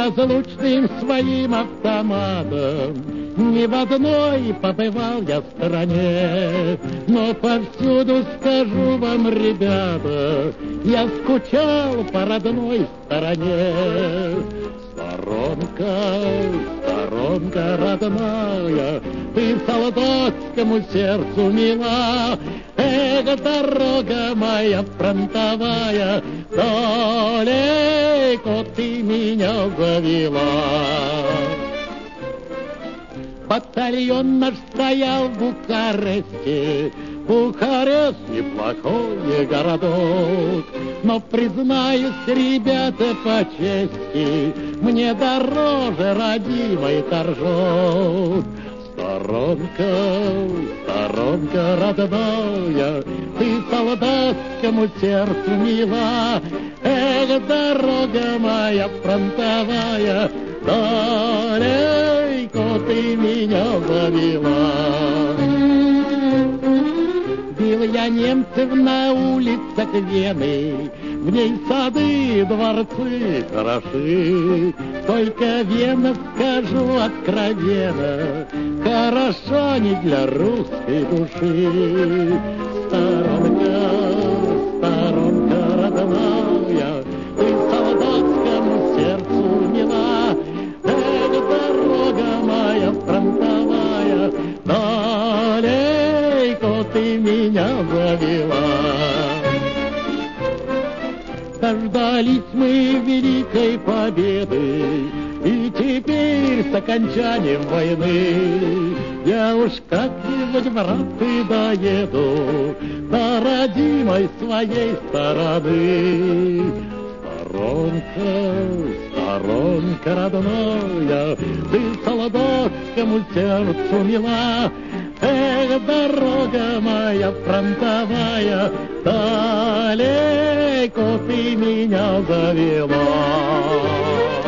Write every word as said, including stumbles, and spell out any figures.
неразлучным своим автоматом. Ни в одной побывал я стране, но повсюду скажу вам, ребята, я скучал по родной стороне. Сторонка, сторонка родная, ты солдатскому сердцу мила. Эх, дорога моя фронтовая, далеко ты меня завела. Батальон наш стоял в Бухаресте. Бухарест неплохой городок, но, признаюсь, ребята, по чести, мне дороже родимый Торжок. Сторонка, сторонка родная, ты солдатскому сердцу мила. Эх, дорога моя фронтовая, далеко ты меня завела. Бил я немцев на улицах Вены, в ней сады, дворцы хороши. Только Вена, скажу откровенно, хороша не для русской души. Сторонка, сторонка родная, ты солдатскому сердцу мила. Эх, дорога моя фронтовая, далеко ты меня завела. Дождались мы великой победы, и теперь с окончанием войны я уж как-нибудь, браты, доеду до родимой своей стороны. Сторонка, сторонка родная, ты солдатскому сердцу мила. Эх, дорога моя фронтовая, далеко ты меня завела.